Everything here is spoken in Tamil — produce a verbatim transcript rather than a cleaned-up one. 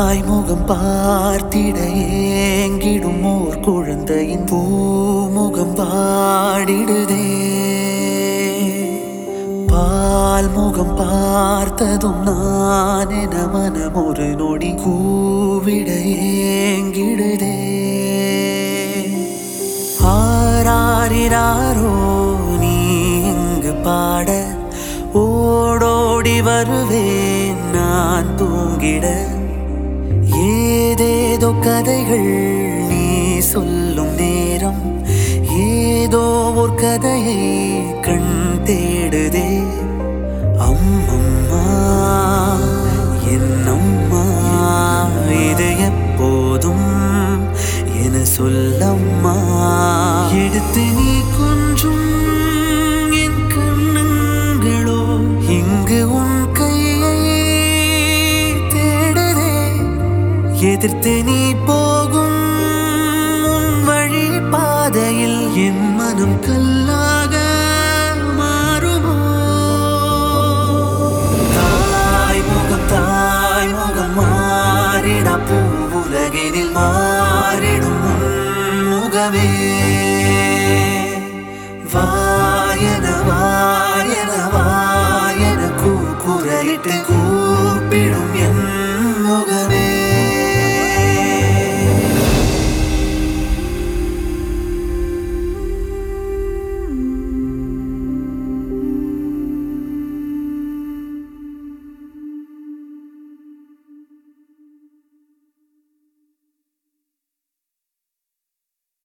தாய்முகம் பார்த்திட ஏங்கிடும் ஓர் குழந்தையின் பூமுகம் வாடிடுதே. பால் முகம் பார்த்ததும் நான் என மனம் ஒரு நொடி கூவிட ஏங்கிடுதே. ஆராரிராரோ நீ இங்கு பாட ஓடோடி வருவேன் நான் தூங்கிட. ஏதேதோ கதைகள் நீ சொல்லும் நேரம் ஏதோ ஒரு கதையை கண் தேடுதே. அம்மம்மா என்னம்மா இது எப்போதும் என சொல்லம்மா. எடுத்து நீ கொஞ்சம் என் கண்ணங்களோ இங்கு உன் கையை தேடுதே. எதிர்த்து நீ போ